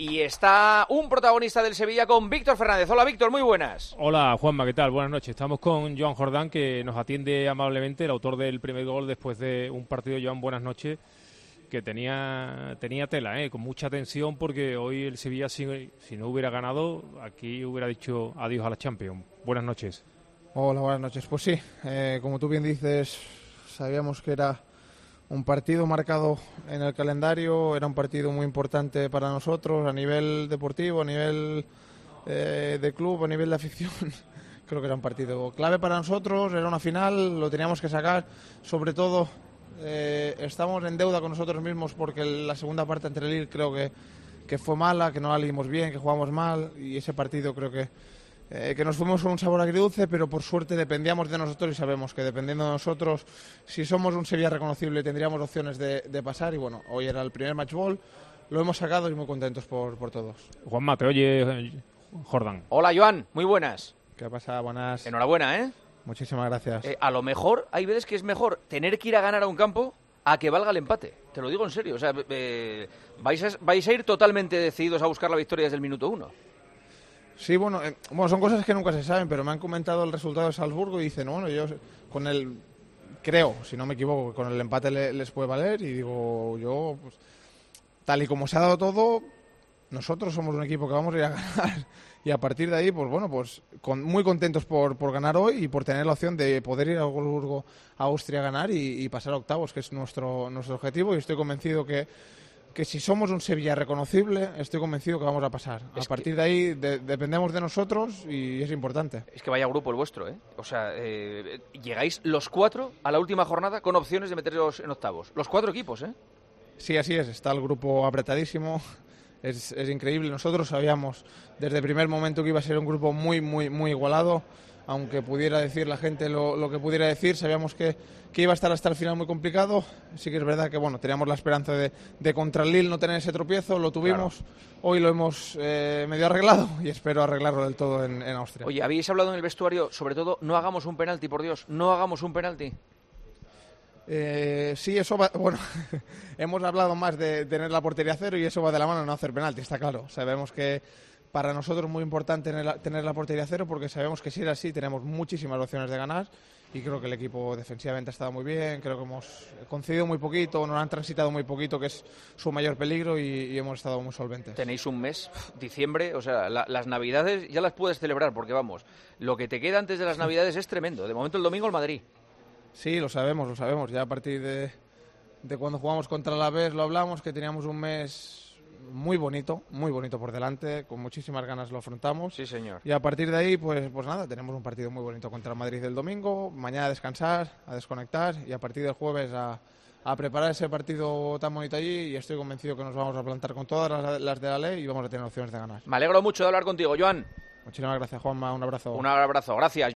Y está un protagonista del Sevilla con Víctor Fernández. Hola, Víctor, muy buenas. Hola, Juanma, ¿qué tal? Buenas noches. Estamos con Joan Jordán, que nos atiende amablemente, el autor del primer gol después de un partido. Joan, buenas noches, que tenía tela, con mucha tensión, porque hoy el Sevilla, si no hubiera ganado, aquí hubiera dicho adiós a la Champions. Buenas noches. Hola, buenas noches. Pues sí, como tú bien dices, sabíamos que era un partido marcado en el calendario, era un partido muy importante para nosotros a nivel deportivo, a nivel de club, a nivel de afición. Creo que era un partido clave para nosotros, era una final, lo teníamos que sacar. Sobre todo, estamos en deuda con nosotros mismos porque la segunda parte ante el Lille creo que fue mala, que no la leímos bien, que jugamos mal, y ese partido creo que nos fuimos con un sabor agridulce, pero por suerte dependíamos de nosotros y sabemos que dependiendo de nosotros, si somos un Sevilla reconocible, tendríamos opciones de pasar. Y bueno, hoy era el primer match ball, lo hemos sacado y muy contentos por todos. Juanma, te oye Jordán. Hola, Joan, muy buenas. ¿Qué pasa? Buenas. Enhorabuena, ¿eh? Muchísimas gracias. A lo mejor hay veces que es mejor tener que ir a ganar a un campo a que valga el empate. Te lo digo en serio. O sea, vais a ir totalmente decididos a buscar la victoria desde el minuto 1. Sí, bueno, son cosas que nunca se saben, pero me han comentado el resultado de Salzburgo y dicen, bueno, yo con el, creo, si no me equivoco, que con el empate les puede valer, y digo, yo, pues, tal y como se ha dado todo, nosotros somos un equipo que vamos a ir a ganar, y a partir de ahí, pues bueno, pues muy contentos por ganar hoy y por tener la opción de poder ir a Salzburgo, a Austria, a ganar y pasar a octavos, que es nuestro objetivo, y estoy convencido que si somos un Sevilla reconocible, estoy convencido que vamos a pasar. A partir de ahí dependemos de nosotros y es importante. Es que vaya grupo el vuestro, ¿eh? O sea, llegáis los 4 a la última jornada con opciones de meteros en octavos. Los 4 equipos, ¿eh? Sí, así es. Está el grupo apretadísimo. Es increíble. Nosotros sabíamos desde el primer momento que iba a ser un grupo muy, muy, muy igualado. Aunque pudiera decir la gente lo que pudiera decir, sabíamos que iba a estar hasta el final muy complicado. Sí que es verdad que bueno, teníamos la esperanza de contra el Lille no tener ese tropiezo, lo tuvimos. Claro. Hoy lo hemos medio arreglado y espero arreglarlo del todo en Austria. Oye, habéis hablado en el vestuario, sobre todo, no hagamos un penalti, por Dios, no hagamos un penalti. Sí, eso va, bueno, hemos hablado más de tener la portería cero y eso va de la mano, no hacer penalti, está claro. Sabemos que para nosotros es muy importante tener la portería cero, porque sabemos que si era así tenemos muchísimas opciones de ganar, y creo que el equipo defensivamente ha estado muy bien, creo que hemos concedido muy poquito, nos han transitado muy poquito, que es su mayor peligro, y hemos estado muy solventes. Tenéis un mes, diciembre, o sea, las Navidades ya las puedes celebrar, porque vamos, lo que te queda antes de las Navidades es tremendo. De momento el domingo el Madrid. Sí, lo sabemos, ya a partir de cuando jugamos contra el Alavés lo hablamos, que teníamos un mes muy bonito por delante, con muchísimas ganas lo afrontamos. Sí, señor. Y a partir de ahí, pues nada, tenemos un partido muy bonito contra el Madrid el domingo, mañana a descansar, a desconectar, y a partir del jueves a preparar ese partido tan bonito allí, y estoy convencido que nos vamos a plantar con todas las de la ley y vamos a tener opciones de ganar. Me alegro mucho de hablar contigo, Joan. Muchísimas gracias, Juanma, un abrazo. Un abrazo, gracias.